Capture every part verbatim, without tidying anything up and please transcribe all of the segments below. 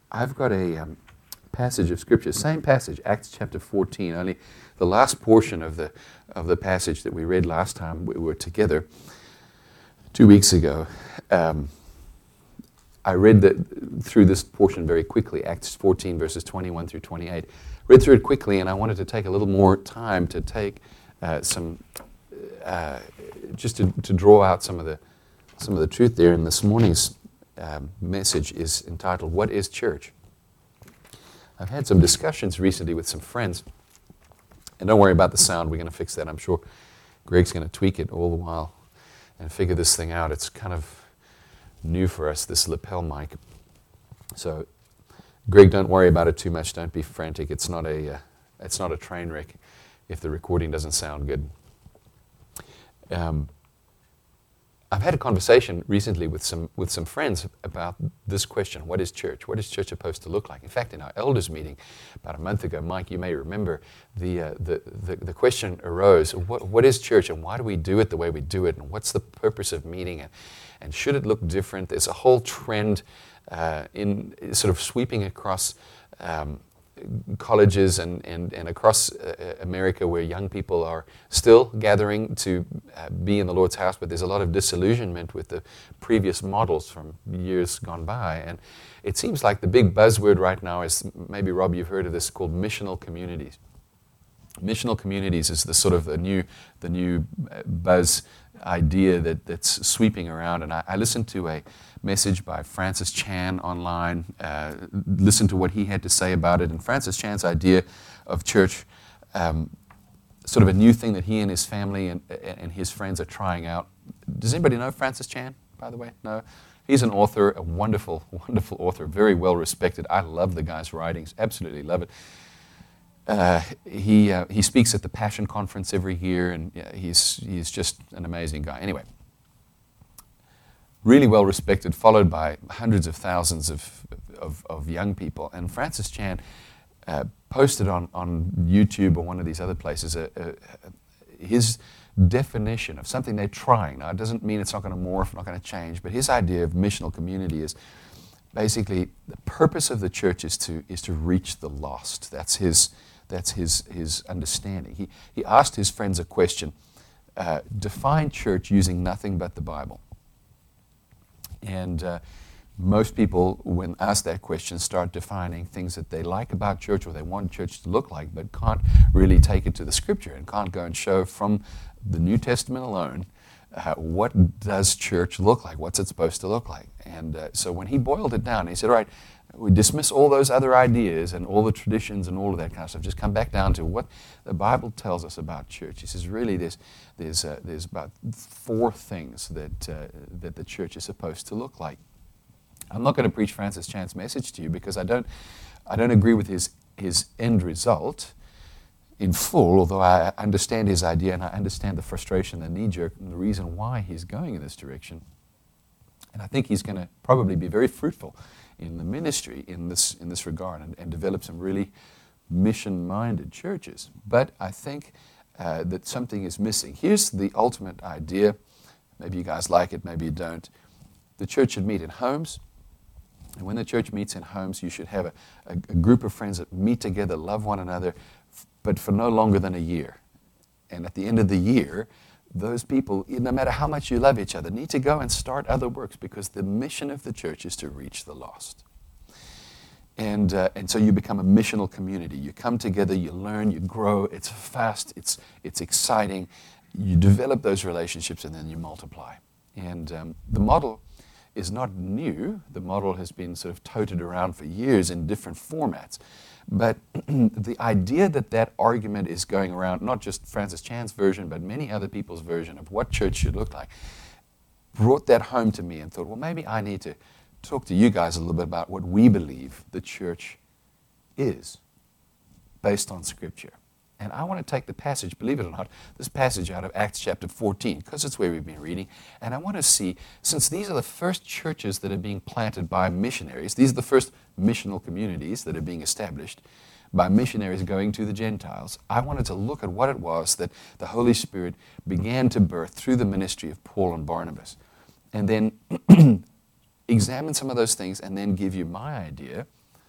I've got a um, passage of Scripture, same passage, Acts chapter fourteen, only the last portion of the of the passage that we read last time we were together two weeks ago. Um, I read that through this portion very quickly, Acts fourteen, verses twenty-one through twenty-eight. Read through it quickly, and I wanted to take a little more time to take uh, some, uh, just to, to draw out some of the some of the truth there. And this morning's um, message is entitled, "What is Church?" I've had some discussions recently with some friends, and don't worry about the sound. We're going to fix that. I'm sure Greg's going to tweak it all the while and figure this thing out. It's kind of new for us, this lapel mic. So, Greg, don't worry about it too much. Don't be frantic. It's not a, uh, it's not a train wreck if the recording doesn't sound good. Um, I've had a conversation recently with some with some friends about this question: what is church? What is church supposed to look like? In fact, in our elders meeting about a month ago, Mike, you may remember, the uh, the, the the question arose: what what is church, and why do we do it the way we do it, and what's the purpose of meeting it, and should it look different? There's a whole trend uh, in sort of sweeping across Um, colleges and, and, and across uh, America, where young people are still gathering to uh, be in the Lord's house, but there's a lot of disillusionment with the previous models from years gone by. And it seems like the big buzzword right now is, maybe Rob, you've heard of this, called missional communities. Missional communities is the sort of the new the new buzz idea that, that's sweeping around. And I, I listened to a message by Francis Chan online, uh, listened to what he had to say about it. And Francis Chan's idea of church, um, sort of a new thing that he and his family and, and his friends are trying out. Does anybody know Francis Chan, by the way? No? He's an author, a wonderful, wonderful author, very well respected. I love the guy's writings, absolutely love it. Uh, he uh, he speaks at the Passion Conference every year, and yeah, he's he's just an amazing guy. Anyway, really well respected, followed by hundreds of thousands of of, of young people. And Francis Chan uh, posted on, on YouTube or one of these other places uh, uh, his definition of something they're trying. Now, it doesn't mean it's not going to morph, not going to change, but his idea of missional community is basically the purpose of the church is to is to reach the lost. That's his. That's his his understanding. He he asked his friends a question: uh, define church using nothing but the Bible. And uh, most people, when asked that question, start defining things that they like about church or they want church to look like, but can't really take it to the Scripture and can't go and show from the New Testament alone uh, what does church look like? What's it supposed to look like? And uh, so when he boiled it down, he said, all right, we dismiss all those other ideas and all the traditions and all of that kind of stuff. Just come back down to what the Bible tells us about church. He says, really, there's there's uh, there's about four things that uh, that the church is supposed to look like. I'm not going to preach Francis Chan's message to you because I don't I don't agree with his his end result in full. Although I understand his idea and I understand the frustration, the knee jerk, and the reason why he's going in this direction. And I think he's going to probably be very fruitful in the ministry in this in this regard and, and develop some really mission-minded churches. But I think uh, that something is missing. Here's the ultimate idea. Maybe you guys like it, maybe you don't. The church should meet in homes. And when the church meets in homes, you should have a, a, a group of friends that meet together, love one another, f- but for no longer than a year. And at the end of the year, those people, no matter how much you love each other, need to go and start other works, because the mission of the church is to reach the lost. And uh, and so you become a missional community. You come together, you learn, you grow. It's fast, it's it's exciting. You develop those relationships, and then you multiply. And um, the model is not new. The model has been sort of toted around for years in different formats. But the idea that that argument is going around, not just Francis Chan's version, but many other people's version of what church should look like, brought that home to me and thought, well, maybe I need to talk to you guys a little bit about what we believe the church is based on Scripture. And I want to take the passage, believe it or not, this passage out of Acts chapter fourteen, because it's where we've been reading, and I want to see, since these are the first churches that are being planted by missionaries, these are the first missional communities that are being established by missionaries going to the Gentiles, I wanted to look at what it was that the Holy Spirit began to birth through the ministry of Paul and Barnabas, and then examine some of those things and then give you my idea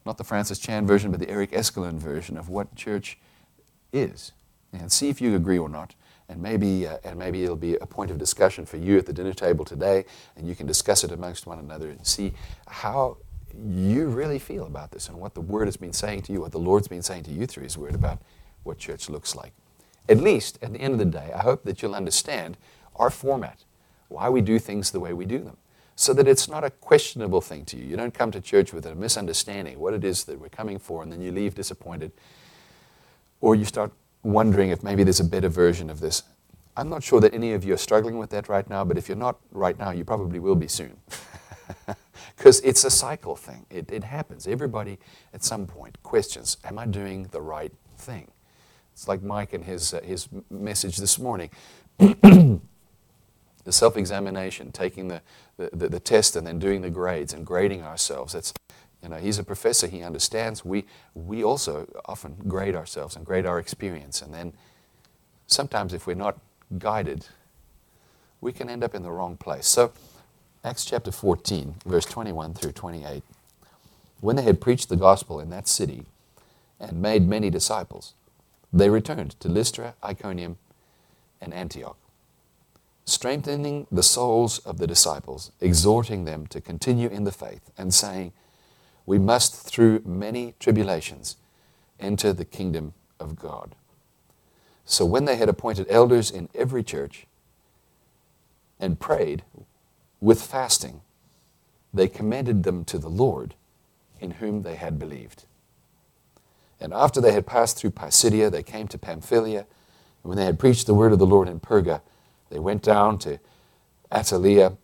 not the Francis Chan version, but the Eric Escalon version of what church is. And see if you agree or not. And maybe, uh, and maybe it'll be a point of discussion for you at the dinner table today, and you can discuss it amongst one another and see how you really feel about this and what the Word has been saying to you, what the Lord's been saying to you through His Word about what church looks like. At least, at the end of the day, I hope that you'll understand our format, why we do things the way we do them, so that it's not a questionable thing to you. You don't come to church with a misunderstanding of what it is that we're coming for, and then you leave disappointed, or you start wondering if maybe there's a better version of this. I'm not sure that any of you are struggling with that right now, but if you're not right now, you probably will be soon. Because it's a cycle thing. It, it happens. Everybody at some point questions, am I doing the right thing? It's like Mike and his, uh, his message this morning. The self-examination, taking the, the, the, the test and then doing the grades and grading ourselves. That's, you know, he's a professor, he understands. We, we also often grade ourselves and grade our experience. And then sometimes if we're not guided, we can end up in the wrong place. So Acts chapter fourteen, verse twenty-one through twenty-eight. When they had preached the gospel in that city and made many disciples, they returned to Lystra, Iconium, and Antioch, strengthening the souls of the disciples, exhorting them to continue in the faith, and saying, we must, through many tribulations, enter the kingdom of God. So when they had appointed elders in every church and prayed with fasting, they commended them to the Lord, in whom they had believed. And after they had passed through Pisidia, they came to Pamphylia, and when they had preached the word of the Lord in Perga, they went down to Attalia,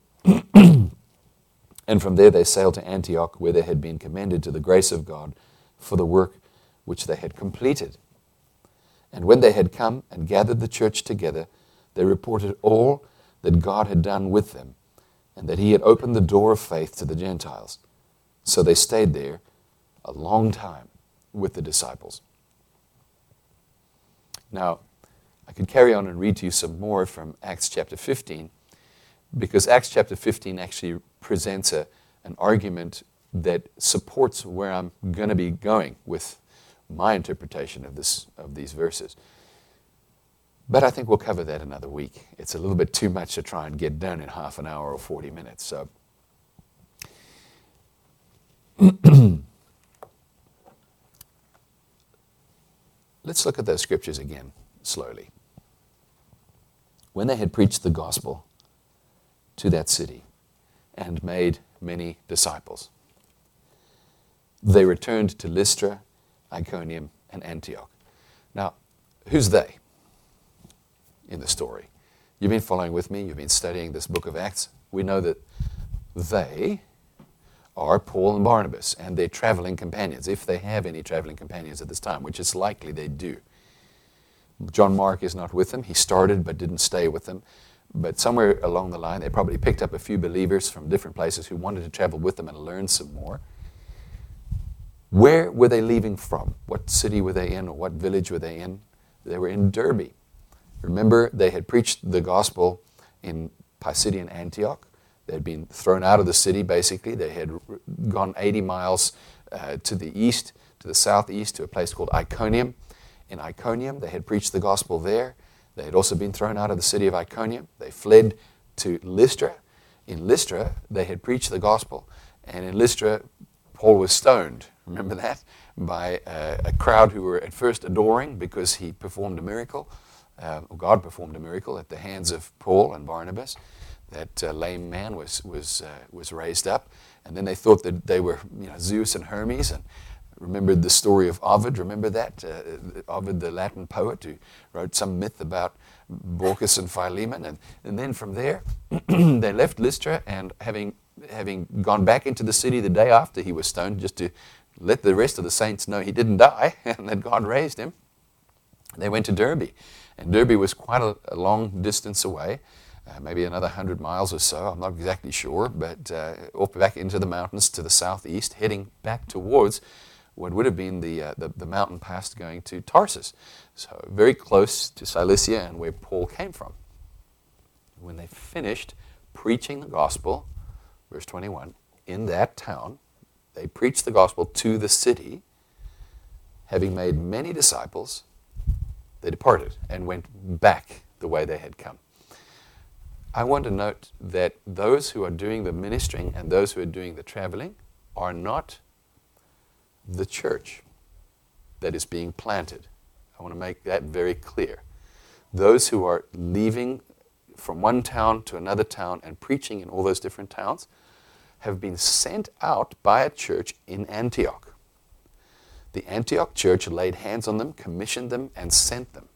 and from there they sailed to Antioch, where they had been commended to the grace of God for the work which they had completed. And when they had come and gathered the church together, they reported all that God had done with them, and that He had opened the door of faith to the Gentiles. So they stayed there a long time with the disciples. Now, I could carry on and read to you some more from Acts chapter fifteen, because Acts chapter fifteen actually presents a, an argument that supports where I'm going to be going with my interpretation of this of these verses. But I think we'll cover that another week. It's a little bit too much to try and get done in half an hour or forty minutes. So let's look at those scriptures again slowly. When they had preached the gospel to that city and made many disciples, they returned to Lystra, Iconium, and Antioch. Now, who's they in the story? You've been following with me. You've been studying this book of Acts. We know that they are Paul and Barnabas and their traveling companions, if they have any traveling companions at this time, which is likely they do. John Mark is not with them. He started but didn't stay with them. But somewhere along the line, they probably picked up a few believers from different places who wanted to travel with them and learn some more. Where were they leaving from? What city were they in, or what village were they in? They were in Derbe. Remember, they had preached the gospel in Pisidian Antioch. They had been thrown out of the city, basically. They had gone eighty miles uh, to the east, to the southeast, to a place called Iconium. In Iconium, they had preached the gospel there. They had also been thrown out of the city of Iconium. They fled to Lystra. In Lystra, they had preached the gospel. And in Lystra, Paul was stoned, remember that, by uh, a crowd who were at first adoring because he performed a miracle, uh, or God performed a miracle at the hands of Paul and Barnabas. That uh, lame man was was uh, was raised up, and then they thought that they were, you know, Zeus and Hermes, and remembered the story of Ovid. Remember that uh, Ovid, the Latin poet, who wrote some myth about Baucis and Philemon, and and then from there they left Lystra, and having having gone back into the city the day after he was stoned, just to let the rest of the saints know he didn't die and that God raised him, they went to Derbe, and Derbe was quite a, a long distance away. Uh, maybe another hundred miles or so, I'm not exactly sure, but uh, off back into the mountains to the southeast, heading back towards what would have been the, uh, the, the mountain pass going to Tarsus. So very close to Cilicia and where Paul came from. When they finished preaching the gospel, verse twenty-one, in that town, they preached the gospel to the city. Having made many disciples, they departed and went back the way they had come. I want to note that those who are doing the ministering and those who are doing the traveling are not the church that is being planted. I want to make that very clear. Those who are leaving from one town to another town and preaching in all those different towns have been sent out by a church in Antioch. The Antioch church laid hands on them, commissioned them, and sent them.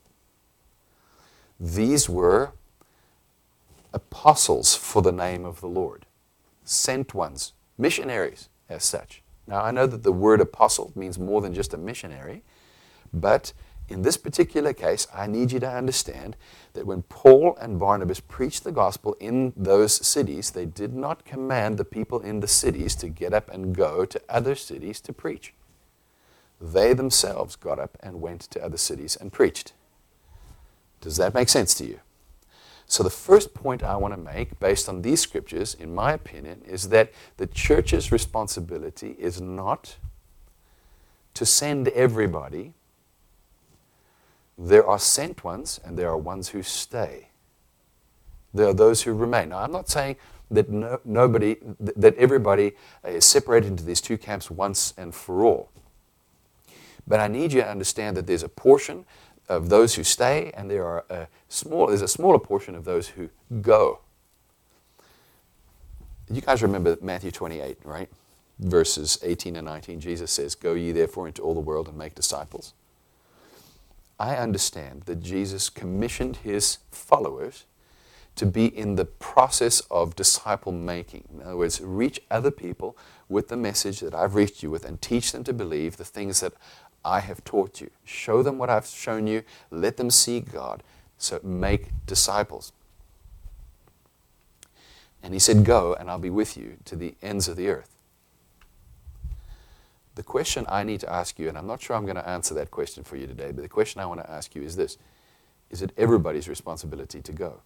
These were apostles for the name of the Lord, sent ones, missionaries as such. Now, I know that the word apostle means more than just a missionary, but in this particular case, I need you to understand that when Paul and Barnabas preached the gospel in those cities, they did not command the people in the cities to get up and go to other cities to preach. They themselves got up and went to other cities and preached. Does that make sense to you? So the first point I want to make, based on these scriptures, in my opinion, is that the church's responsibility is not to send everybody. There are sent ones, and there are ones who stay. There are those who remain. Now, I'm not saying that no, nobody, that everybody is separated into these two camps once and for all. But I need you to understand that there's a portion of those who stay, and there are a small, there's a smaller portion of those who go. You guys remember Matthew twenty-eight, right? Verses eighteen and nineteen. Jesus says, "Go ye therefore into all the world and make disciples." I understand that Jesus commissioned his followers to be in the process of disciple making. In other words, reach other people with the message that I've reached you with and teach them to believe the things that I have taught you. Show them what I've shown you. Let them see God. So make disciples. And he said, "Go, and I'll be with you to the ends of the earth." The question I need to ask you, and I'm not sure I'm going to answer that question for you today, but the question I want to ask you is this: is it everybody's responsibility to go?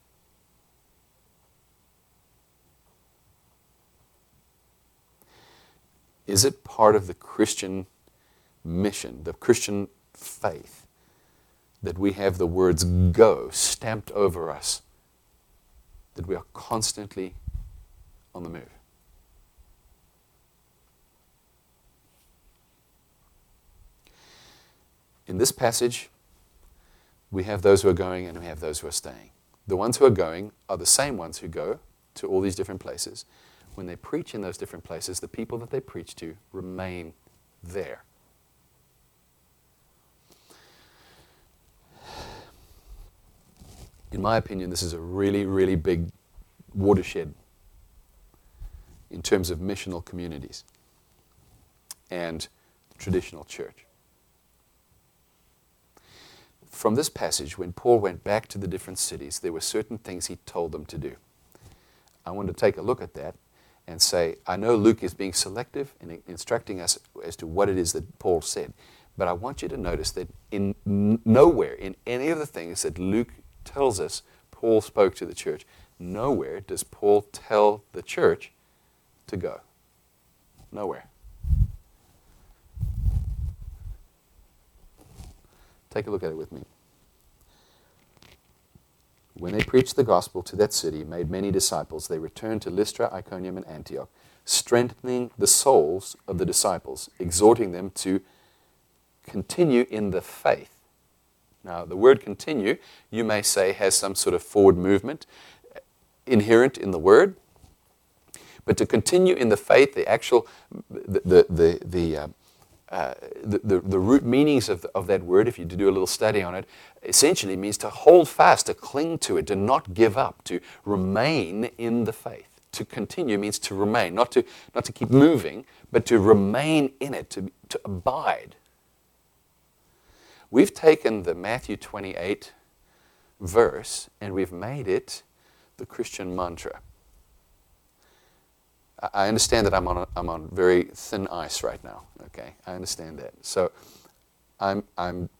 Is it part of the Christian mission, the Christian faith, that we have the words "go" stamped over us, that we are constantly on the move? In this passage, we have those who are going and we have those who are staying. The ones who are going are the same ones who go to all these different places. When they preach in those different places, the people that they preach to remain there. In my opinion, this is a really, really big watershed in terms of missional communities and traditional church. From this passage, when Paul went back to the different cities, there were certain things he told them to do. I want to take a look at that and say, I know Luke is being selective in instructing us as to what it is that Paul said, but I want you to notice that in n- nowhere in any of the things that Luke tells us Paul spoke to the church, nowhere does Paul tell the church to go. Nowhere. Take a look at it with me. When they preached the gospel to that city, made many disciples, they returned to Lystra, Iconium, and Antioch, strengthening the souls of the disciples, exhorting them to continue in the faith. Now, the word continue, you may say, has some sort of forward movement inherent in the word. But to continue in the faith, the actual, the, the, the, the uh, Uh, the, the, the root meanings of, of that word, if you do a little study on it, essentially means to hold fast, to cling to it, to not give up, to remain in the faith. To continue means to remain, not to, not to keep moving, but to remain in it, to, to abide. We've taken the Matthew twenty-eight verse and we've made it the Christian mantra. I understand that I'm on a, I'm on very thin ice right now. Okay, I understand that. So, I'm I'm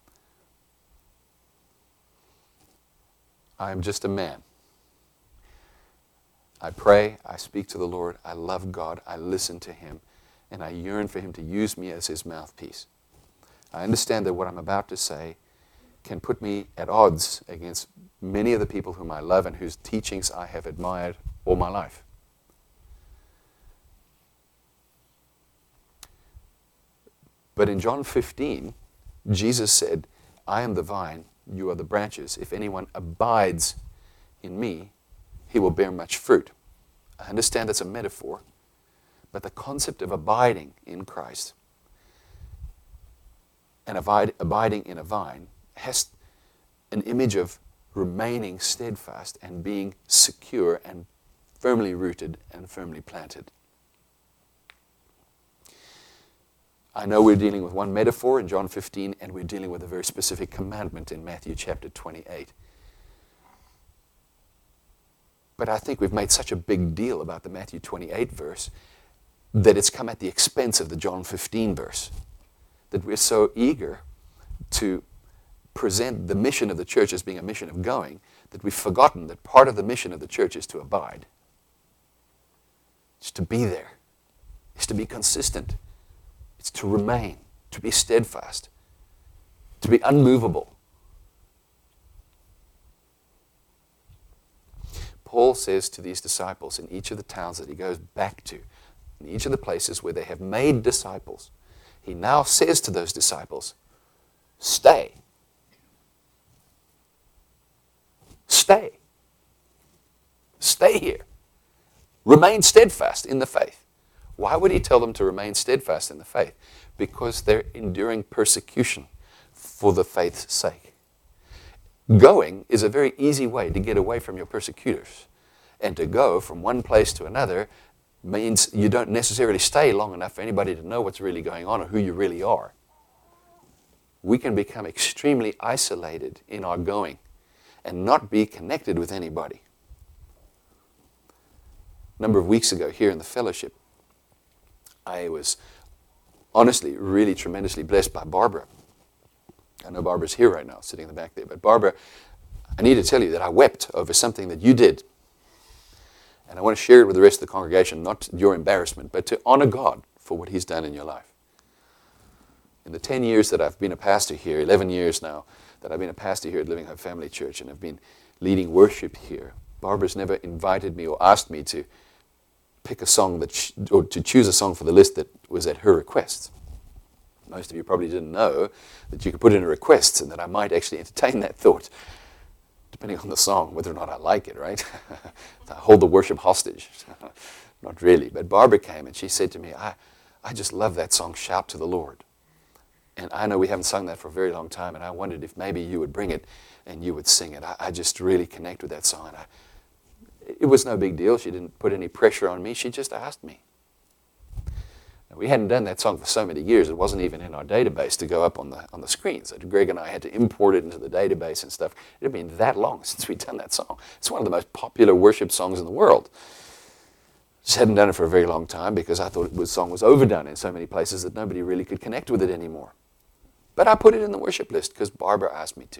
I'm just a man. I pray. I speak to the Lord. I love God. I listen to Him, and I yearn for him to use me as his mouthpiece. I understand that what I'm about to say can put me at odds against many of the people whom I love and whose teachings I have admired all my life. But in John fifteen, Jesus said, I am the vine, you are the branches. If anyone abides in me, he will bear much fruit. I understand that's a metaphor, but the concept of abiding in Christ and abide, abiding in a vine has an image of remaining steadfast and being secure and firmly rooted and firmly planted. I know we're dealing with one metaphor in John fifteen, and we're dealing with a very specific commandment in Matthew chapter twenty-eight. But I think we've made such a big deal about the Matthew twenty-eight verse that it's come at the expense of the John fifteen verse. That we're so eager to present the mission of the church as being a mission of going, that we've forgotten that part of the mission of the church is to abide. It's to be there. It's to be consistent. It's to remain, to be steadfast, to be unmovable. Paul says to these disciples in each of the towns that he goes back to, in each of the places where they have made disciples, he now says to those disciples, stay. Stay. Stay here. Remain steadfast in the faith. Why would he tell them to remain steadfast in the faith? Because they're enduring persecution for the faith's sake. Going is a very easy way to get away from your persecutors. And to go from one place to another means you don't necessarily stay long enough for anybody to know what's really going on or who you really are. We can become extremely isolated in our going and not be connected with anybody. A number of weeks ago here in the fellowship, I was honestly really tremendously blessed by Barbara. I know Barbara's here right now, sitting in the back there. But Barbara, I need to tell you that I wept over something that you did. And I want to share it with the rest of the congregation, not your embarrassment, but to honor God for what he's done in your life. In the ten years that I've been a pastor here, eleven years now, that I've been a pastor here at Living Hope Family Church and I've been leading worship here, Barbara's never invited me or asked me to pick a song that, she, or to choose a song for the list that was at her request. Most of you probably didn't know that you could put in a request and that I might actually entertain that thought, depending on the song, whether or not I like it, right? I hold the worship hostage. Not really. But Barbara came and she said to me, I, I just love that song, Shout to the Lord. And I know we haven't sung that for a very long time, and I wondered if maybe you would bring it and you would sing it. I, I just really connect with that song. And I, It was no big deal. She didn't put any pressure on me. She just asked me. Now, we hadn't done that song for so many years. It wasn't even in our database to go up on the on the screens. So Greg and I had to import it into the database and stuff. It had been that long since we'd done that song. It's one of the most popular worship songs in the world. Just hadn't done it for a very long time because I thought the song was overdone in so many places that nobody really could connect with it anymore. But I put it in the worship list because Barbara asked me to.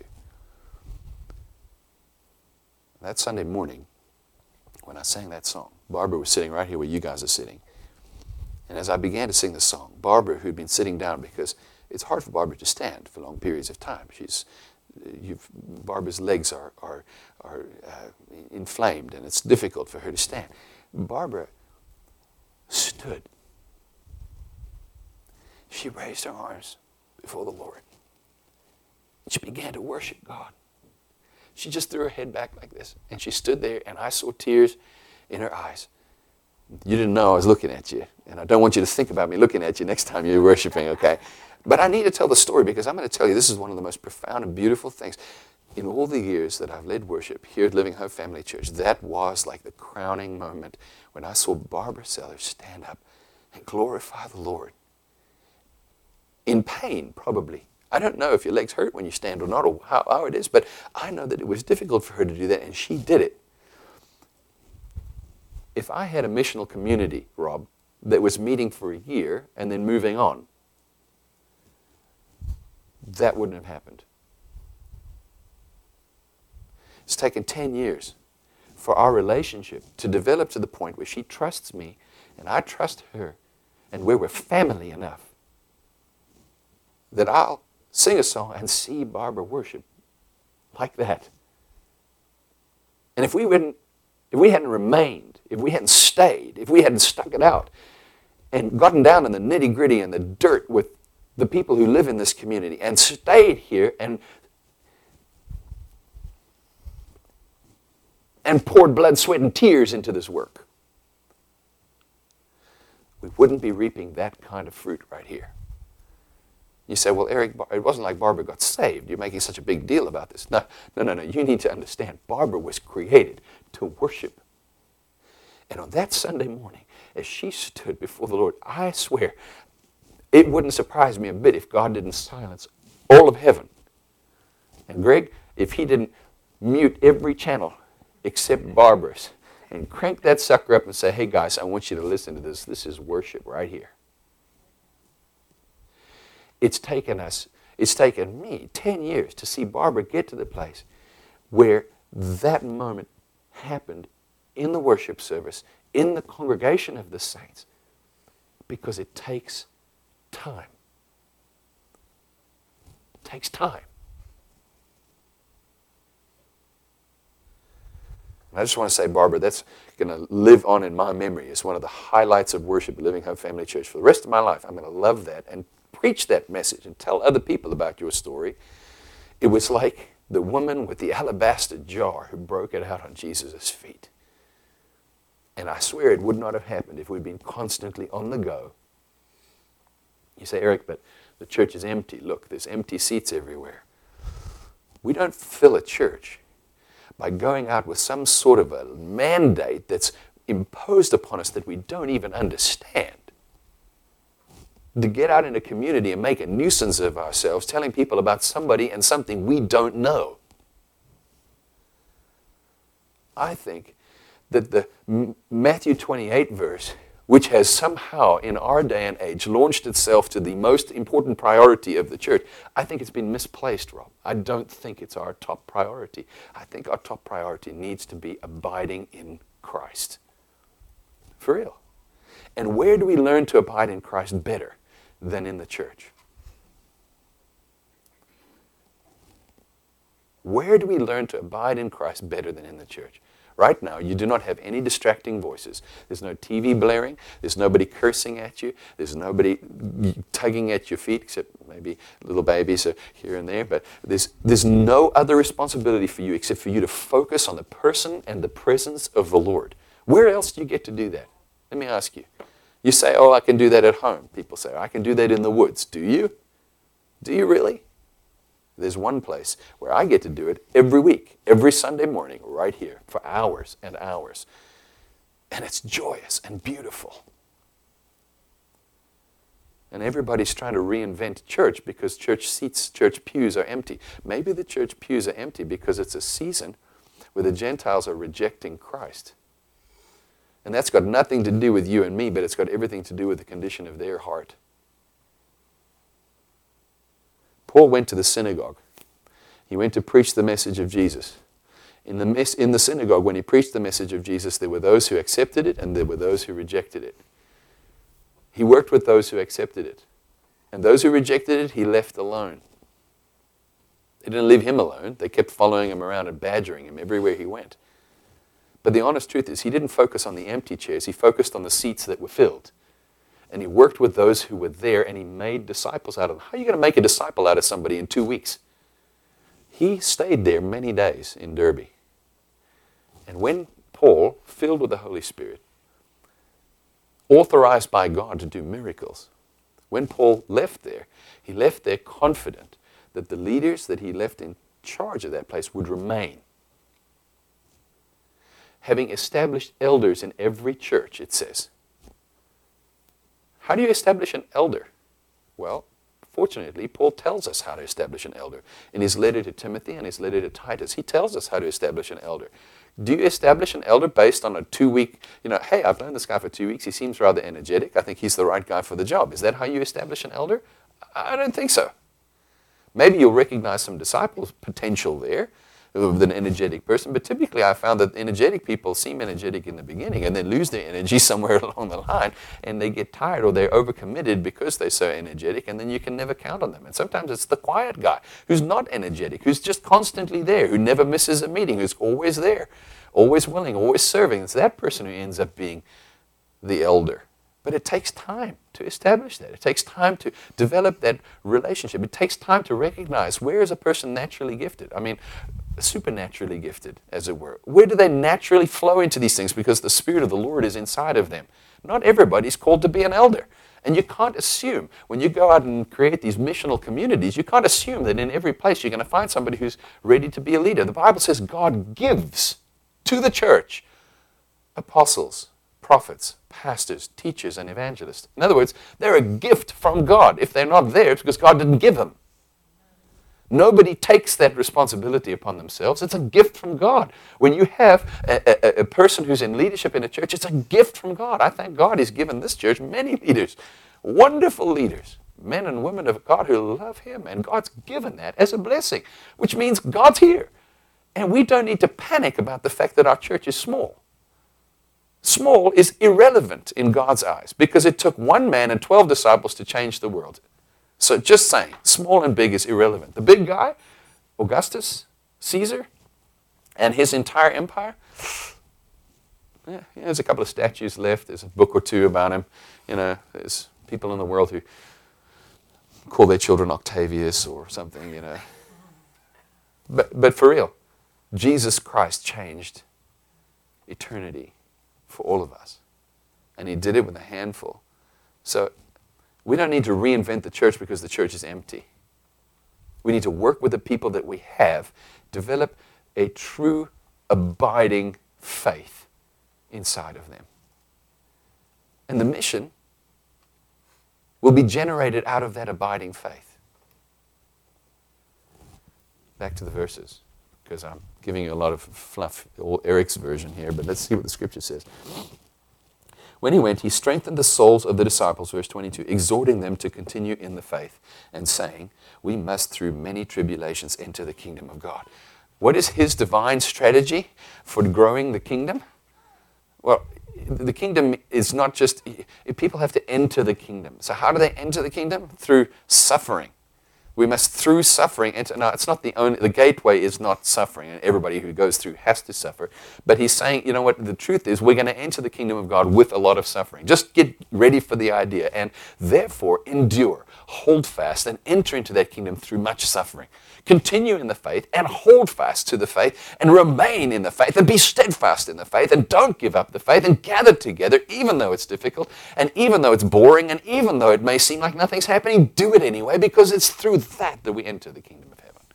That Sunday morning, when I sang that song, Barbara was sitting right here where you guys are sitting. And as I began to sing the song, Barbara, who'd been sitting down because it's hard for Barbara to stand for long periods of time. She's, you've, Barbara's legs are, are, are uh, inflamed and it's difficult for her to stand. Barbara stood. She raised her arms before the Lord. She began to worship God. She just threw her head back like this, and she stood there, and I saw tears in her eyes. You didn't know I was looking at you, and I don't want you to think about me looking at you next time you're worshiping, okay? But I need to tell the story because I'm going to tell you this is one of the most profound and beautiful things. In all the years that I've led worship here at Living Hope Family Church, that was like the crowning moment when I saw Barbara Sellers stand up and glorify the Lord. In pain, probably. I don't know if your legs hurt when you stand or not or how, how it is, but I know that it was difficult for her to do that, and she did it. If I had a missional community, Rob, that was meeting for a year and then moving on, that wouldn't have happened. It's taken ten years for our relationship to develop to the point where she trusts me and I trust her, and where we're family enough that I'll sing a song and see Barbara worship like that. And if we wouldn't, if we hadn't remained, if we hadn't stayed, if we hadn't stuck it out and gotten down in the nitty-gritty and the dirt with the people who live in this community and stayed here and and poured blood, sweat, and tears into this work, we wouldn't be reaping that kind of fruit right here. You say, well, Eric, it wasn't like Barbara got saved. You're making such a big deal about this. No, no, no, no. You need to understand, Barbara was created to worship. And on that Sunday morning, as she stood before the Lord, I swear, it wouldn't surprise me a bit if God didn't silence all of heaven. And Greg, if he didn't mute every channel except Barbara's and crank that sucker up and say, hey guys, I want you to listen to this. This is worship right here. It's taken us, it's taken me ten years to see Barbara get to the place where that moment happened in the worship service, in the congregation of the saints, because it takes time. It takes time. And I just want to say, Barbara, that's going to live on in my memory as one of the highlights of worship at Living Hope Family Church for the rest of my life. I'm going to love that and preach that message and tell other people about your story. It was like the woman with the alabaster jar who broke it out on Jesus' feet. And I swear it would not have happened if we'd been constantly on the go. You say, Eric, but the church is empty. Look, there's empty seats everywhere. We don't fill a church by going out with some sort of a mandate that's imposed upon us that we don't even understand. To get out in a community and make a nuisance of ourselves, telling people about somebody and something we don't know. I think that the Matthew twenty-eight verse, which has somehow in our day and age launched itself to the most important priority of the church, I think it's been misplaced, Rob. I don't think it's our top priority. I think our top priority needs to be abiding in Christ. For real. And where do we learn to abide in Christ better than in the church? Where do we learn to abide in Christ better than in the church? Right now, you do not have any distracting voices. There's no T V blaring. There's nobody cursing at you. There's nobody tugging at your feet, except maybe little babies are here and there. But there's, there's no other responsibility for you except for you to focus on the person and the presence of the Lord. Where else do you get to do that? Let me ask you. You say, oh, I can do that at home. People say, I can do that in the woods. Do you? Do you really? There's one place where I get to do it every week, every Sunday morning, right here, for hours and hours. And it's joyous and beautiful. And everybody's trying to reinvent church because church seats, church pews are empty. Maybe the church pews are empty because it's a season where the Gentiles are rejecting Christ. And that's got nothing to do with you and me, but it's got everything to do with the condition of their heart. Paul went to the synagogue. He went to preach the message of Jesus. In the, mes- in the synagogue, when he preached the message of Jesus, there were those who accepted it and there were those who rejected it. He worked with those who accepted it. And those who rejected it, he left alone. They didn't leave him alone. They kept following him around and badgering him everywhere he went. But the honest truth is, he didn't focus on the empty chairs. He focused on the seats that were filled. And he worked with those who were there, and he made disciples out of them. How are you going to make a disciple out of somebody in two weeks? He stayed there many days in Derby. And when Paul, filled with the Holy Spirit, authorized by God to do miracles, when Paul left there, he left there confident that the leaders that he left in charge of that place would remain. Having established elders in every church, it says. How do you establish an elder? Well, fortunately, Paul tells us how to establish an elder. In his letter to Timothy and his letter to Titus, he tells us how to establish an elder. Do you establish an elder based on a two-week, you know, hey, I've known this guy for two weeks. He seems rather energetic. I think he's the right guy for the job. Is that how you establish an elder? I don't think so. Maybe you'll recognize some disciples' potential there. with an energetic person, but typically I found that energetic people seem energetic in the beginning and then lose their energy somewhere along the line, and they get tired or they're overcommitted because they're so energetic, and then you can never count on them. And sometimes it's the quiet guy who's not energetic, who's just constantly there, who never misses a meeting, who's always there, always willing, always serving. It's that person who ends up being the elder. But it takes time to establish that. It takes time to develop that relationship. It takes time to recognize, where is a person naturally gifted? I mean, supernaturally gifted, as it were. Where do they naturally flow into these things? Because the Spirit of the Lord is inside of them. Not everybody's called to be an elder. And you can't assume, when you go out and create these missional communities, you can't assume that in every place you're going to find somebody who's ready to be a leader. The Bible says God gives to the church apostles, prophets, pastors, teachers, and evangelists. In other words, they're a gift from God. If they're not there, it's because God didn't give them. Nobody takes that responsibility upon themselves. It's a gift from God. When you have a, a, a person who's in leadership in a church, it's a gift from God. I thank God He's given this church many leaders, wonderful leaders, men and women of God who love Him, and God's given that as a blessing, which means God's here. And we don't need to panic about the fact that our church is small. Small is irrelevant in God's eyes because it took one man and twelve disciples to change the world. So just saying, small and big is irrelevant. The big guy, Augustus, Caesar, and his entire empire, yeah, yeah, there's a couple of statues left. There's a book or two about him. You know, there's people in the world who call their children Octavius or something, you know. But, but for real, Jesus Christ changed eternity for all of us. And He did it with a handful. So we don't need to reinvent the church because the church is empty. We need to work with the people that we have, develop a true, abiding faith inside of them. And the mission will be generated out of that abiding faith. Back to the verses, because I'm giving you a lot of fluff, all Eric's version here, but let's see what the scripture says. When He went, He strengthened the souls of the disciples, verse twenty-two, exhorting them to continue in the faith and saying, we must through many tribulations enter the kingdom of God. What is His divine strategy for growing the kingdom? Well, the kingdom is not just, people have to enter the kingdom. So how do they enter the kingdom? Through suffering. We must, through suffering, enter. Now, it's not the only, the gateway is not suffering, and everybody who goes through has to suffer. But He's saying, you know what, the truth is, we're going to enter the kingdom of God with a lot of suffering. Just get ready for the idea, and therefore endure, hold fast, and enter into that kingdom through much suffering. Continue in the faith, and hold fast to the faith, and remain in the faith, and be steadfast in the faith, and don't give up the faith, and gather together, even though it's difficult, and even though it's boring, and even though it may seem like nothing's happening, do it anyway, because it's through that that we enter the kingdom of heaven.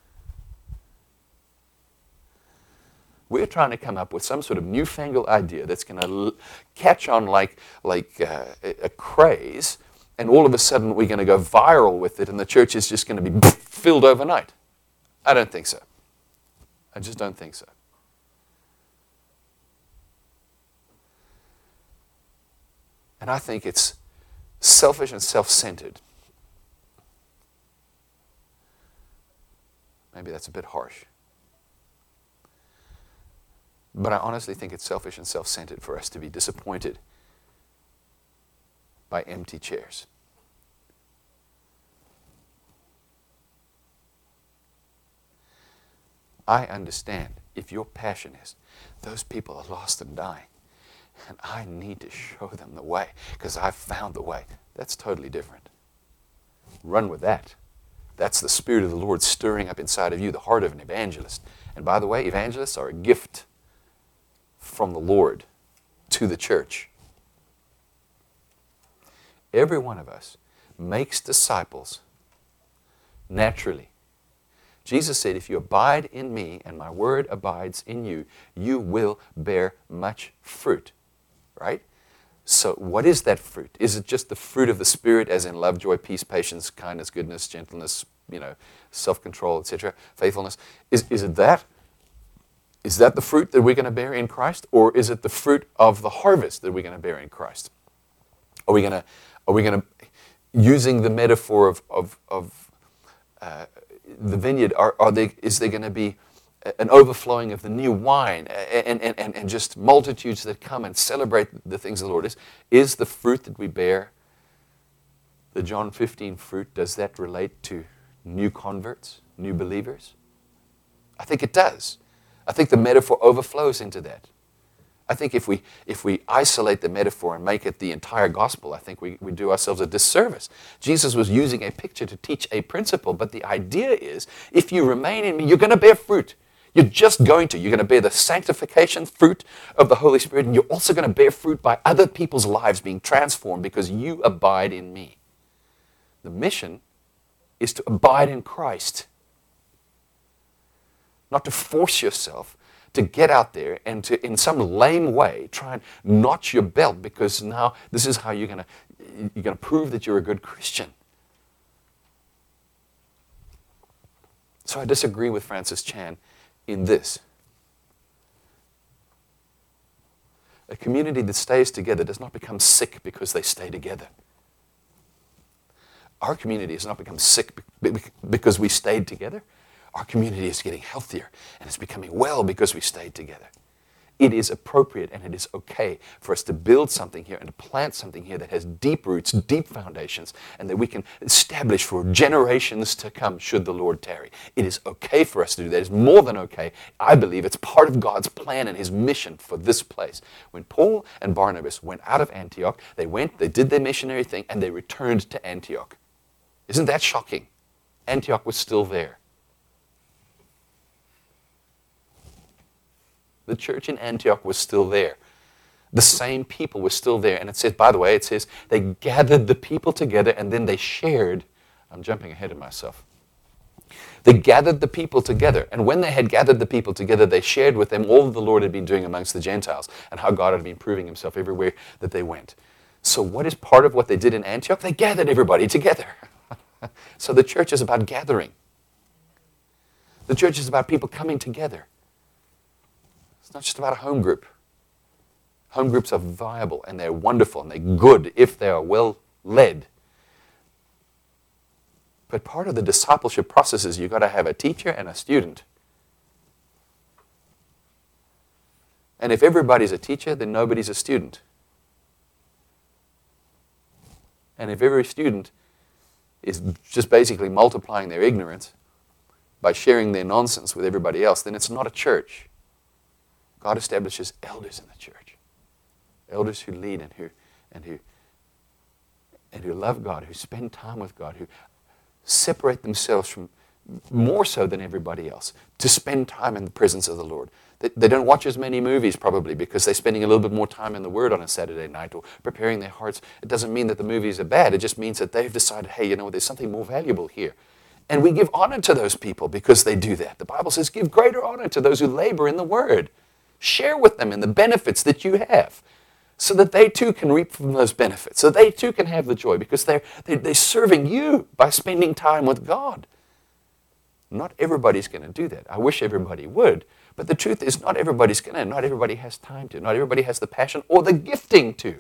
We're trying to come up with some sort of newfangled idea that's going to l- catch on like, like uh, a, a craze, and all of a sudden we're going to go viral with it, and the church is just going to be filled overnight. I don't think so. I just don't think so. And I think it's selfish and self-centered. Maybe that's a bit harsh. But I honestly think it's selfish and self-centered for us to be disappointed by empty chairs. I understand if your passion is, those people are lost and dying, and I need to show them the way because I've found the way. That's totally different. Run with that. That's the Spirit of the Lord stirring up inside of you the heart of an evangelist. And by the way, evangelists are a gift from the Lord to the church. Every one of us makes disciples naturally. Jesus said, if you abide in me and my word abides in you, you will bear much fruit. Right? So what is that fruit? Is it just the fruit of the Spirit, as in love, joy, peace, patience, kindness, goodness, gentleness, you know, self-control, et cetera, faithfulness? Is, is it that? Is that the fruit that we're going to bear in Christ? Or is it the fruit of the harvest that we're going to bear in Christ? Are we going to, are we going to, using the metaphor of, of, of uh, the vineyard, are, are they, is there going to be an overflowing of the new wine and, and, and, and just multitudes that come and celebrate the things of the Lord is, is the fruit that we bear, the John fifteen fruit, does that relate to new converts, new believers? I think it does. I think the metaphor overflows into that. I think if we if we isolate the metaphor and make it the entire gospel, I think we, we do ourselves a disservice. Jesus was using a picture to teach a principle, but the idea is, if you remain in me, you're going to bear fruit. You're just going to. You're going to bear the sanctification fruit of the Holy Spirit, and you're also going to bear fruit by other people's lives being transformed because you abide in me. The mission is to abide in Christ, not to force yourself to get out there and to, in some lame way, try and notch your belt because now this is how you're going to you're going to prove that you're a good Christian. So I disagree with Francis Chan in this. A community that stays together does not become sick because they stay together. Our community has not become sick because we stayed together. Our community is getting healthier and it's becoming well because we stayed together. It is appropriate and it is okay for us to build something here and to plant something here that has deep roots, deep foundations, and that we can establish for generations to come should the Lord tarry. It is okay for us to do that. It's more than okay. I believe it's part of God's plan and His mission for this place. When Paul and Barnabas went out of Antioch, they went, they did their missionary thing, and they returned to Antioch. Isn't that shocking? Antioch was still there. The church in Antioch was still there. The same people were still there. And it says, by the way, it says they gathered the people together and then they shared. I'm jumping ahead of myself. They gathered the people together. And when they had gathered the people together, they shared with them all that the Lord had been doing amongst the Gentiles and how God had been proving Himself everywhere that they went. So what is part of what they did in Antioch? They gathered everybody together. So the church is about gathering. The church is about people coming together. It's not just about a home group. Home groups are viable and they're wonderful and they're good if they are well led. But part of the discipleship process is you've got to have a teacher and a student. And if everybody's a teacher, then nobody's a student. And if every student is just basically multiplying their ignorance by sharing their nonsense with everybody else, then it's not a church. God establishes elders in the church. Elders who lead and who and who and who love God, who spend time with God, who separate themselves from more so than everybody else to spend time in the presence of the Lord. They, they don't watch as many movies probably because they're spending a little bit more time in the Word on a Saturday night or preparing their hearts. It doesn't mean that the movies are bad. It just means that they've decided, hey, you know, there's something more valuable here. And we give honor to those people because they do that. The Bible says give greater honor to those who labor in the Word. Share with them in the benefits that you have so that they too can reap from those benefits, so they too can have the joy because they're, they're, they're serving you by spending time with God. Not everybody's going to do that. I wish everybody would, but the truth is not everybody's going to. Not everybody has time to. Not everybody has the passion or the gifting to.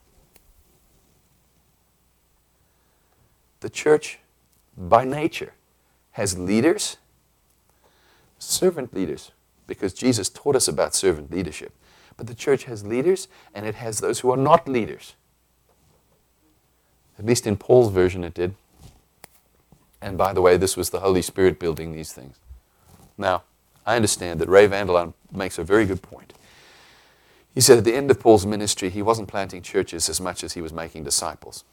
The church, by nature, has leaders, servant leaders, because Jesus taught us about servant leadership. But the church has leaders, and it has those who are not leaders. At least in Paul's version it did. And by the way, this was the Holy Spirit building these things. Now, I understand that Ray Vander Laan makes a very good point. He said at the end of Paul's ministry, he wasn't planting churches as much as he was making disciples.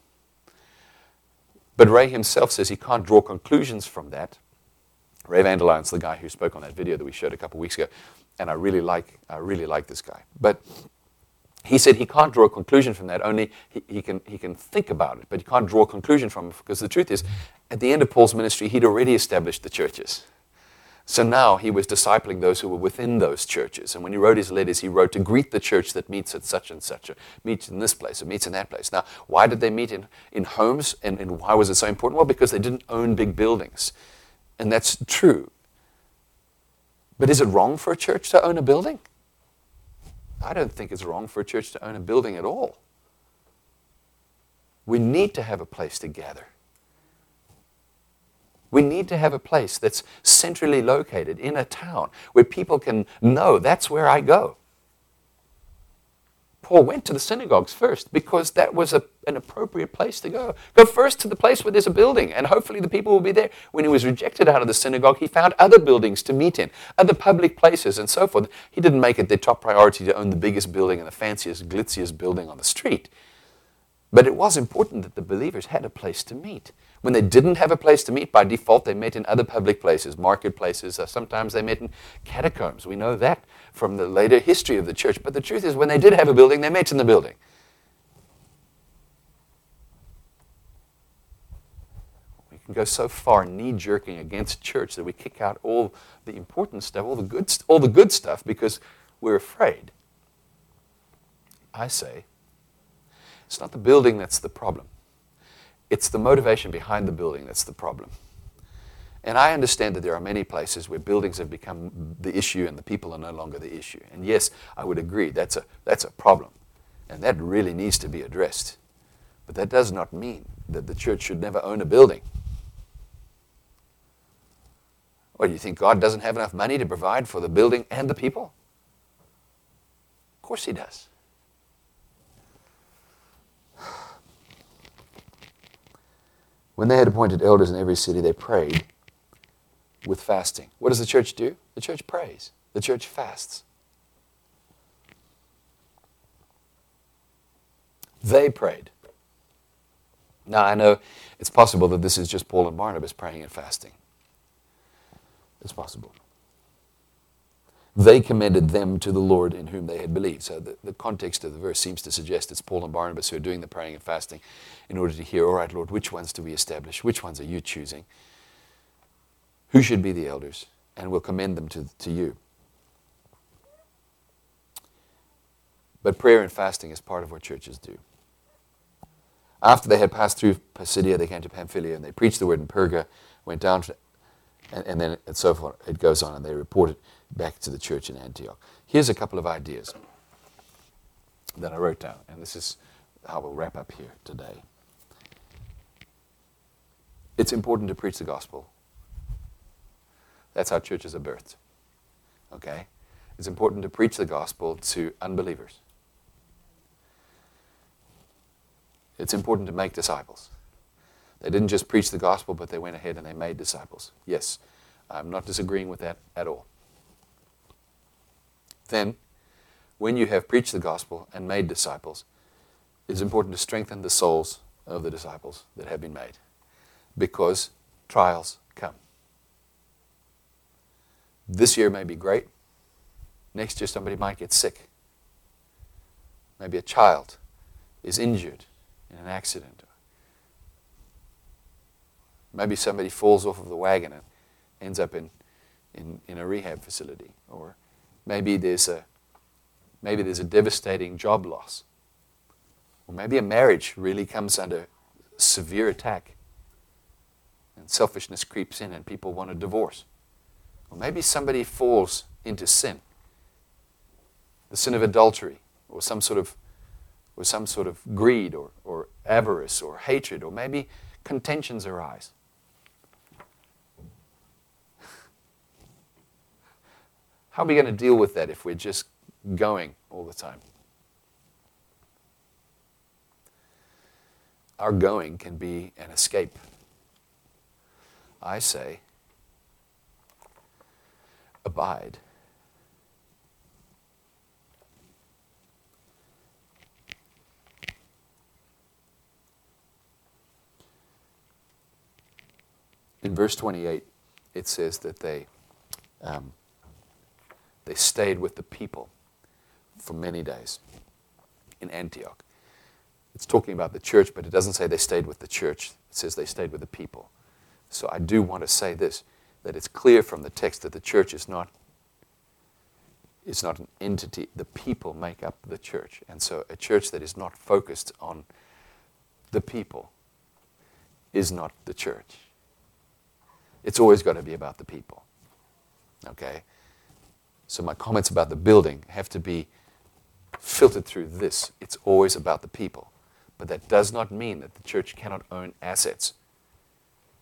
But Ray himself says he can't draw conclusions from that. Ray Vander Laan's the guy who spoke on that video that we showed a couple of weeks ago, and I really like I really like this guy. But he said he can't draw a conclusion from that, only he, he can he can think about it, but he can't draw a conclusion from it, because the truth is, at the end of Paul's ministry, he'd already established the churches. So now he was discipling those who were within those churches. And when he wrote his letters, he wrote to greet the church that meets at such and such, or meets in this place, or meets in that place. Now, why did they meet in, in homes, and, and why was it so important? Well, because they didn't own big buildings. And that's true. But is it wrong for a church to own a building? I don't think it's wrong for a church to own a building at all. We need to have a place to gather. We need to have a place that's centrally located in a town where people can know that's where I go. Paul went to the synagogues first because that was a, an appropriate place to go. Go first to the place where there's a building, and hopefully the people will be there. When he was rejected out of the synagogue, he found other buildings to meet in, other public places and so forth. He didn't make it their top priority to own the biggest building and the fanciest, glitziest building on the street. But it was important that the believers had a place to meet. When they didn't have a place to meet, by default, they met in other public places, marketplaces. Uh, sometimes they met in catacombs. We know that from the later history of the church. But the truth is, when they did have a building, they met in the building. We can go so far knee-jerking against church that we kick out all the important stuff, all the good, st- all the good stuff, because we're afraid. I say, it's not the building that's the problem. It's the motivation behind the building that's the problem. And I understand that there are many places where buildings have become the issue and the people are no longer the issue. And yes, I would agree, that's a, that's a problem. And that really needs to be addressed. But that does not mean that the church should never own a building. Or do you think God doesn't have enough money to provide for the building and the people? Of course he does. When they had appointed elders in every city, they prayed with fasting. What does the church do? The church prays. The church fasts. They prayed. Now, I know it's possible that this is just Paul and Barnabas praying and fasting. It's possible. They commended them to the Lord in whom they had believed. So the, the context of the verse seems to suggest it's Paul and Barnabas who are doing the praying and fasting in order to hear, all right, Lord, which ones do we establish? Which ones are you choosing? Who should be the elders? And we'll commend them to, to you. But prayer and fasting is part of what churches do. After they had passed through Pisidia, they came to Pamphylia, and they preached the word in Perga, went down to, and, and then and so forth. It goes on, and they reported back to the church in Antioch. Here's a couple of ideas that I wrote down, and this is how we'll wrap up here today. It's important to preach the gospel. That's how churches are birthed. Okay? It's important to preach the gospel to unbelievers. It's important to make disciples. They didn't just preach the gospel, but they went ahead and they made disciples. Yes, I'm not disagreeing with that at all. Then, when you have preached the gospel and made disciples, it's important to strengthen the souls of the disciples that have been made, because trials come. This year may be great. Next year somebody might get sick. Maybe a child is injured in an accident. Maybe somebody falls off of the wagon and ends up in, in, in a rehab facility. Or maybe there's a maybe there's a devastating job loss. Or maybe a marriage really comes under severe attack and selfishness creeps in and people want a divorce. Or maybe somebody falls into sin, the sin of adultery, or some sort of or some sort of greed or, or avarice or hatred, or maybe contentions arise. How are we going to deal with that if we're just going all the time? Our going can be an escape. I say, abide. In verse twenty-eight, it says that they um, they stayed with the people for many days in Antioch. It's talking about the church, but it doesn't say they stayed with the church. It says they stayed with the people. So I do want to say this, that it's clear from the text that the church is not, is not an entity. The people make up the church. And so a church that is not focused on the people is not the church. It's always got to be about the people. Okay? So my comments about the building have to be filtered through this. It's always about the people. But that does not mean that the church cannot own assets.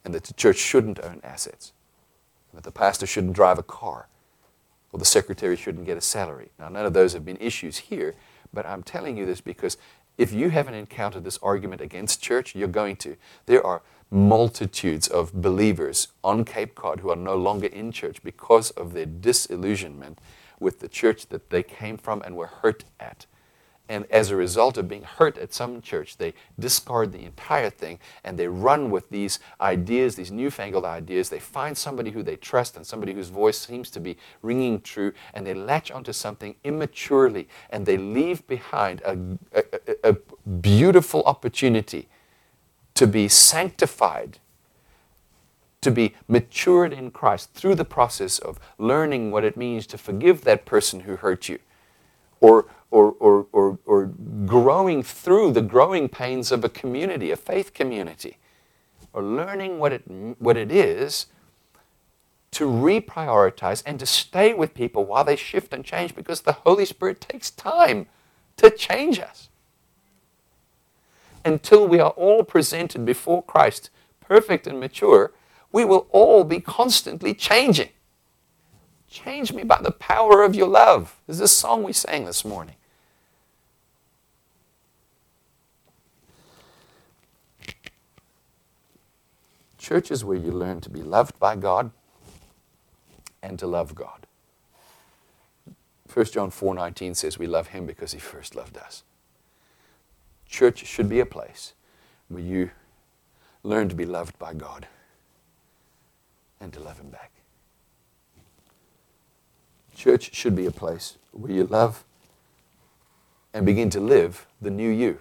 and that the church shouldn't own assets, and that the pastor shouldn't drive a car, or the secretary shouldn't get a salary. Now, none of those have been issues here, but I'm telling you this because if you haven't encountered this argument against church, you're going to. There are multitudes of believers on Cape Cod who are no longer in church because of their disillusionment with the church that they came from and were hurt at. And as a result of being hurt at some church, they discard the entire thing and they run with these ideas, these newfangled ideas. They find somebody who they trust and somebody whose voice seems to be ringing true, and they latch onto something immaturely, and they leave behind a, a, a beautiful opportunity to be sanctified, to be matured in Christ through the process of learning what it means to forgive that person who hurt you, or Or, or, or, or growing through the growing pains of a community, a faith community, or learning what it, what it is to reprioritize and to stay with people while they shift and change, because the Holy Spirit takes time to change us. Until we are all presented before Christ, perfect and mature, we will all be constantly changing. Change me by the power of your love. This is a song we sang this morning. Church is where you learn to be loved by God and to love God. First John four nineteen says we love Him because He first loved us. Church should be a place where you learn to be loved by God and to love Him back. Church should be a place where you love and begin to live the new you.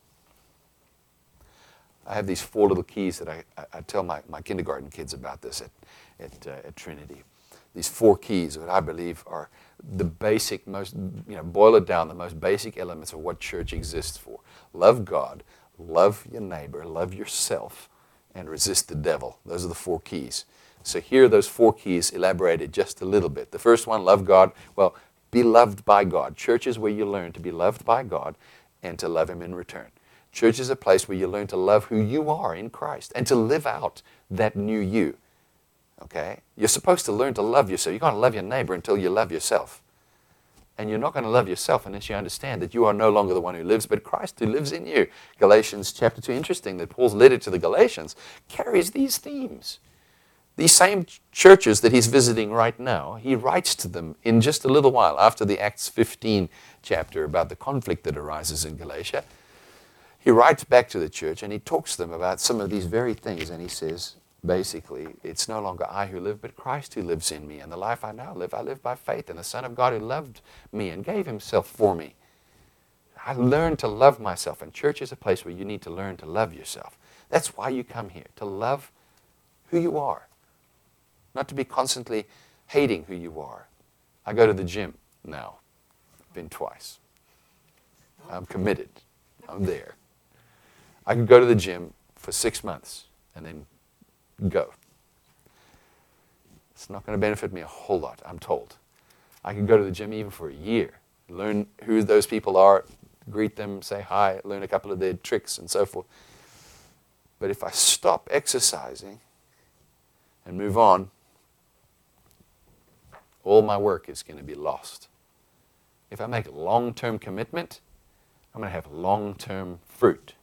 I have these four little keys that I, I, I tell my, my kindergarten kids about this at, at, uh, at Trinity. These four keys that I believe are the basic, most, you know, boil it down, the most basic elements of what church exists for. Love God, love your neighbor, love yourself, and resist the devil. Those are the four keys. So here are those four keys elaborated just a little bit. The first one, love God. Well, be loved by God. Church is where you learn to be loved by God and to love Him in return. Church is a place where you learn to love who you are in Christ and to live out that new you. Okay? You're supposed to learn to love yourself. You're going to love your neighbor until you love yourself. And you're not going to love yourself unless you understand that you are no longer the one who lives, but Christ who lives in you. Galatians chapter two, interesting that Paul's letter to the Galatians carries these themes. These same churches that he's visiting right now, he writes to them in just a little while after the Acts fifteen chapter about the conflict that arises in Galatia. He writes back to the church and he talks to them about some of these very things, and he says, basically, it's no longer I who live, but Christ who lives in me. And the life I now live, I live by faith in the Son of God who loved me and gave Himself for me. I learned to love myself, and church is a place where you need to learn to love yourself. That's why you come here, to love who you are, not to be constantly hating who you are. I go to the gym now. Been twice. I'm committed. I'm there. I could go to the gym for six months and then go. It's not going to benefit me a whole lot, I'm told. I could go to the gym even for a year, learn who those people are, greet them, say hi, learn a couple of their tricks and so forth. But if I stop exercising and move on, all my work is going to be lost. If I make a long-term commitment, I'm going to have long-term fruit.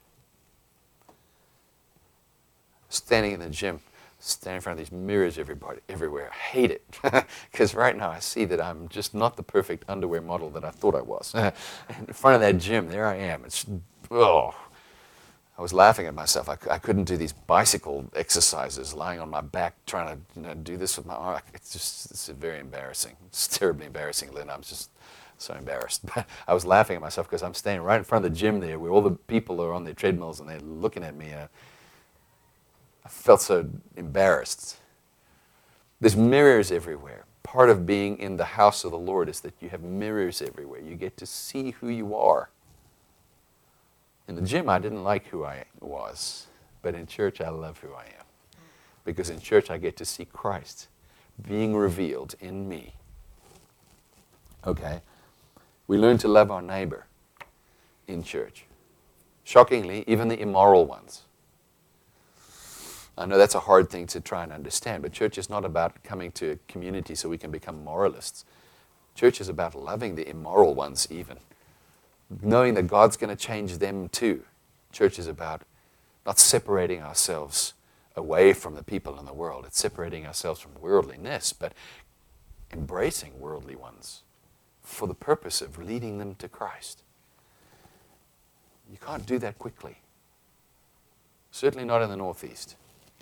Standing in the gym, standing in front of these mirrors everybody, everywhere. I hate it. Because right now I see that I'm just not the perfect underwear model that I thought I was. In front of that gym, there I am. It's, oh. I was laughing at myself. I, I couldn't do these bicycle exercises, lying on my back, trying to you know, do this with my arm. It's just it's very embarrassing. It's terribly embarrassing, Lynn. I'm just so embarrassed. But I was laughing at myself because I'm standing right in front of the gym there where all the people are on their treadmills and they're looking at me. Uh, I felt so embarrassed. There's mirrors everywhere. Part of being in the house of the Lord is that you have mirrors everywhere. You get to see who you are. In the gym, I didn't like who I was. But in church, I love who I am. Because in church, I get to see Christ being revealed in me. Okay? We learn to love our neighbor in church. Shockingly, even the immoral ones. I know that's a hard thing to try and understand, but church is not about coming to a community so we can become moralists. Church is about loving the immoral ones even, knowing that God's going to change them too. Church is about not separating ourselves away from the people in the world. It's separating ourselves from worldliness, but embracing worldly ones for the purpose of leading them to Christ. You can't do that quickly. Certainly not in the Northeast.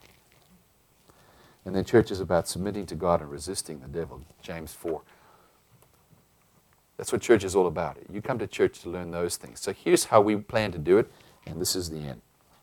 And then church is about submitting to God and resisting the devil. James four. That's what church is all about. You come to church to learn those things. So here's how we plan to do it, and this is the end.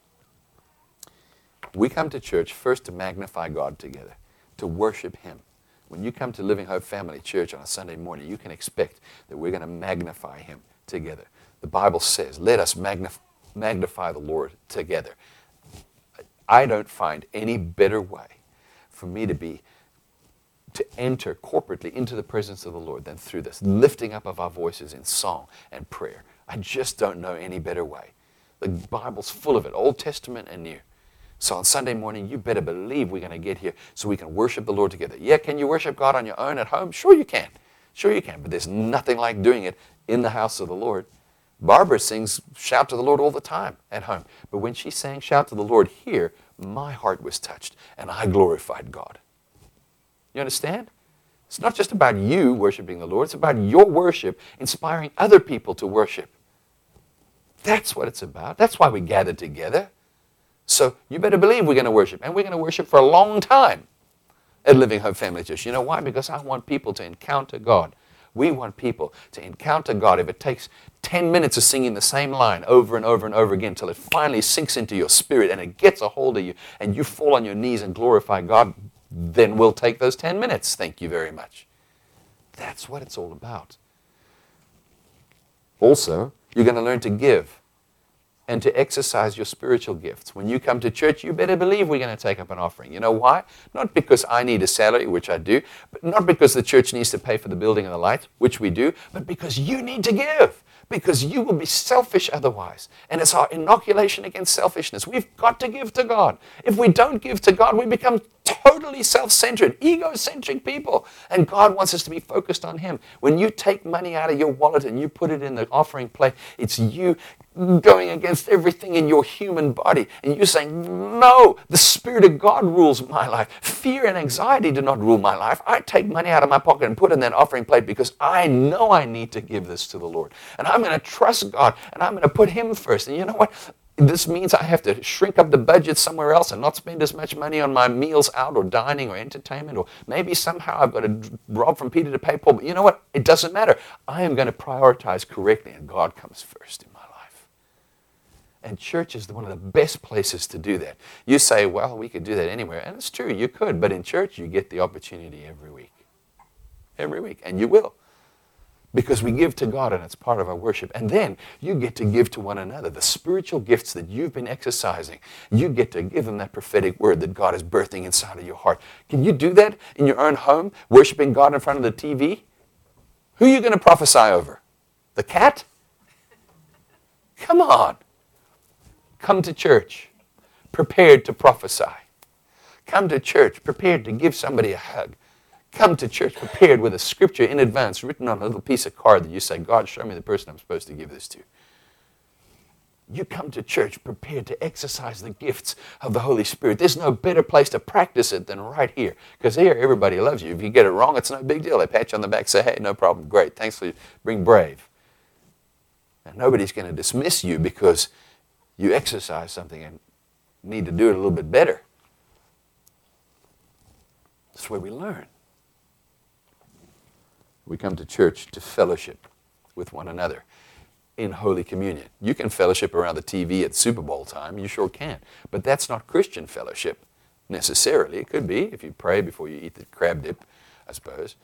We come to church first to magnify God together, to worship Him. When you come to Living Hope Family Church on a Sunday morning, you can expect that we're going to magnify Him together. The Bible says, let us magnif- magnify the Lord together. I don't find any better way for me to be, to enter corporately into the presence of the Lord than through this lifting up of our voices in song and prayer. I just don't know any better way. The Bible's full of it, Old Testament and New. So on Sunday morning, you better believe we're going to get here so we can worship the Lord together. Yeah, can you worship God on your own at home? Sure you can. Sure you can. But there's nothing like doing it in the house of the Lord. Barbara sings Shout to the Lord all the time at home. But when she sang Shout to the Lord here, my heart was touched and I glorified God. You understand? It's not just about you worshiping the Lord. It's about your worship inspiring other people to worship. That's what it's about. That's why we gather together. So you better believe we're going to worship. And we're going to worship for a long time at Living Hope Family Church. You know why? Because I want people to encounter God. We want people to encounter God. If it takes ten minutes of singing the same line over and over and over again until it finally sinks into your spirit and it gets a hold of you and you fall on your knees and glorify God, then we'll take those ten minutes. Thank you very much. That's what it's all about. Also, you're going to learn to give and to exercise your spiritual gifts. When you come to church, you better believe we're going to take up an offering. You know why? Not because I need a salary, which I do, but not because the church needs to pay for the building and the lights, which we do, but because you need to give. Because you will be selfish otherwise. And it's our inoculation against selfishness. We've got to give to God. If we don't give to God, we become totally self-centered, egocentric people. And God wants us to be focused on Him. When you take money out of your wallet and you put it in the offering plate, it's you going against everything in your human body. And you're saying, no, the Spirit of God rules my life. Fear and anxiety do not rule my life. I take money out of my pocket and put it in that offering plate because I know I need to give this to the Lord. And I'm going to trust God and I'm going to put Him first. And you know what? This means I have to shrink up the budget somewhere else and not spend as much money on my meals out or dining or entertainment, or maybe somehow I've got to rob from Peter to pay Paul. But you know what? It doesn't matter. I am going to prioritize correctly and God comes first in my life. And church is one of the best places to do that. You say, well, we could do that anywhere. And it's true, you could. But in church, you get the opportunity every week. Every week. And you will. Because we give to God and it's part of our worship. And then you get to give to one another the spiritual gifts that you've been exercising. You get to give them that prophetic word that God is birthing inside of your heart. Can you do that in your own home, worshiping God in front of the T V? Who are you going to prophesy over? The cat? Come on. Come to church prepared to prophesy. Come to church prepared to give somebody a hug. Come to church prepared with a scripture in advance written on a little piece of card that you say, God, show me the person I'm supposed to give this to. You come to church prepared to exercise the gifts of the Holy Spirit. There's no better place to practice it than right here. Because here, everybody loves you. If you get it wrong, it's no big deal. They pat you on the back, say, hey, no problem, great, thanks for being brave. And nobody's going to dismiss you because you exercise something and need to do it a little bit better. That's where we learn. We come to church to fellowship with one another in Holy Communion. You can fellowship around the T V at Super Bowl time. You sure can. But that's not Christian fellowship necessarily. It could be if you pray before you eat the crab dip, I suppose.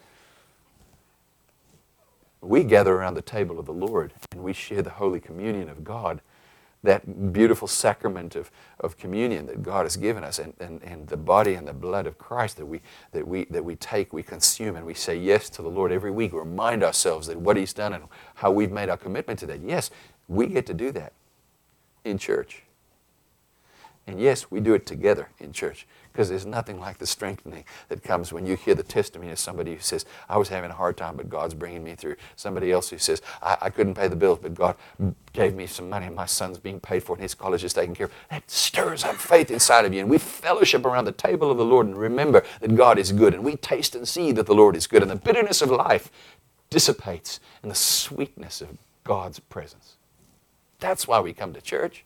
We gather around the table of the Lord and we share the Holy Communion of God, that beautiful sacrament of, of communion that God has given us, and, and, and the body and the blood of Christ that we, that, we, that we take, we consume, and we say yes to the Lord every week. We remind ourselves that what He's done and how we've made our commitment to that. Yes, we get to do that in church. And yes, we do it together in church, because there's nothing like the strengthening that comes when you hear the testimony of somebody who says, I was having a hard time, but God's bringing me through. Somebody else who says, I, I couldn't pay the bills, but God gave me some money, and my son's being paid for, and his college is taken care of. That stirs up faith inside of you, and we fellowship around the table of the Lord and remember that God is good, and we taste and see that the Lord is good, and the bitterness of life dissipates in the sweetness of God's presence. That's why we come to church.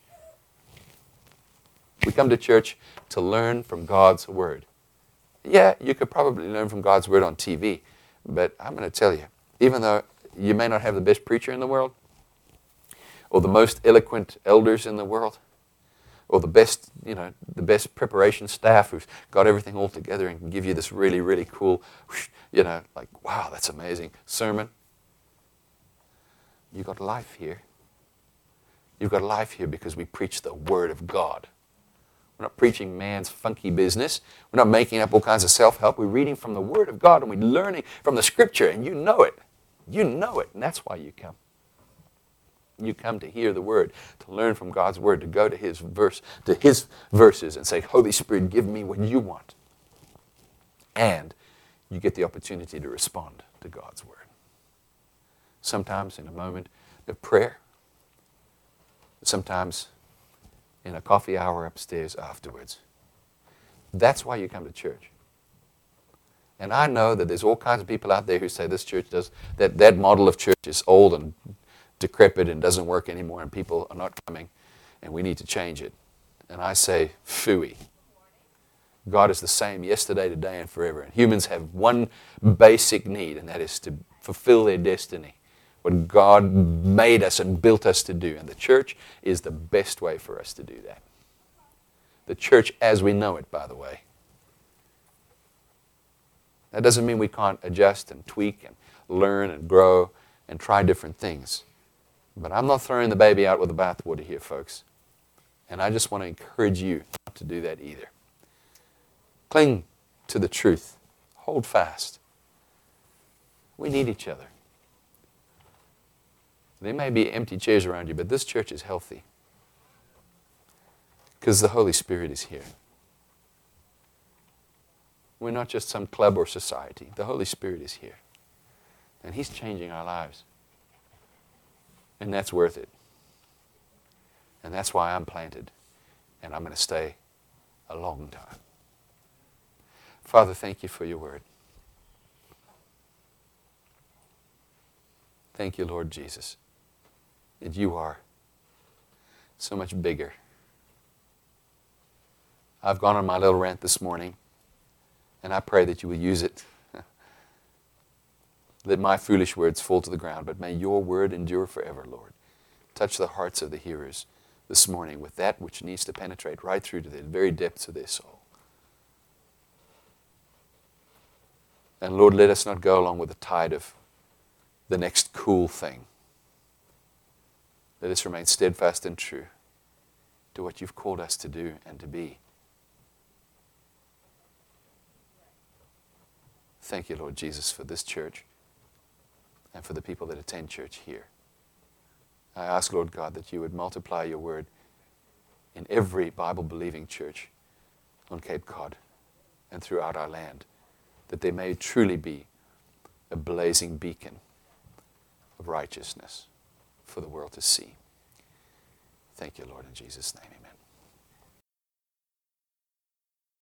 We come to church to learn from God's Word. Yeah, you could probably learn from God's Word on T V, but I'm going to tell you, even though you may not have the best preacher in the world, or the most eloquent elders in the world, or the best, you know, the best preparation staff who's got everything all together and can give you this really, really cool, you know, like, wow, that's amazing sermon. You've got life here. You've got life here because we preach the Word of God. We're not preaching man's funky business. We're not making up all kinds of self-help. We're reading from the Word of God and we're learning from the Scripture, and you know it. You know it, and that's why you come. You come to hear the Word, to learn from God's Word, to go to His verse, to His verses and say, Holy Spirit, give me what you want. And you get the opportunity to respond to God's Word. Sometimes in a moment of prayer, sometimes in a coffee hour upstairs afterwards. That's why you come to church. And I know that there's all kinds of people out there who say this church does, that that model of church is old and decrepit and doesn't work anymore and people are not coming and we need to change it. And I say, phooey. God is the same yesterday, today, and forever. And humans have one basic need, and that is to fulfill their destiny. What God made us and built us to do. And the church is the best way for us to do that. The church as we know it, by the way. That doesn't mean we can't adjust and tweak and learn and grow and try different things. But I'm not throwing the baby out with the bathwater here, folks. And I just want to encourage you not to do that either. Cling to the truth. Hold fast. We need each other. There may be empty chairs around you, but this church is healthy because the Holy Spirit is here. We're not just some club or society. The Holy Spirit is here. And He's changing our lives. And that's worth it. And that's why I'm planted. And I'm going to stay a long time. Father, thank you for your word. Thank you, Lord Jesus, that you are so much bigger. I've gone on my little rant this morning, and I pray that you will use it. Let my foolish words fall to the ground, but may your word endure forever, Lord. Touch the hearts of the hearers this morning with that which needs to penetrate right through to the very depths of their soul. And Lord, let us not go along with the tide of the next cool thing. Let us remain steadfast and true to what you've called us to do and to be. Thank you, Lord Jesus, for this church and for the people that attend church here. I ask, Lord God, that you would multiply your word in every Bible-believing church on Cape Cod and throughout our land, that they may truly be a blazing beacon of righteousness for the world to see. Thank you, Lord, in Jesus' name, amen.